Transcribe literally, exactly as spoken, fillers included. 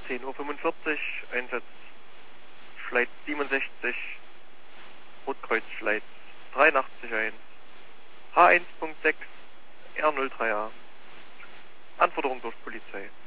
zehn Uhr fünfundvierzig, Einsatz Schleiz siebenundsechzig, Rotkreuz Schleiz dreiundachtzig eins, H eins Punkt sechs, R null drei A. Anforderung durch Polizei.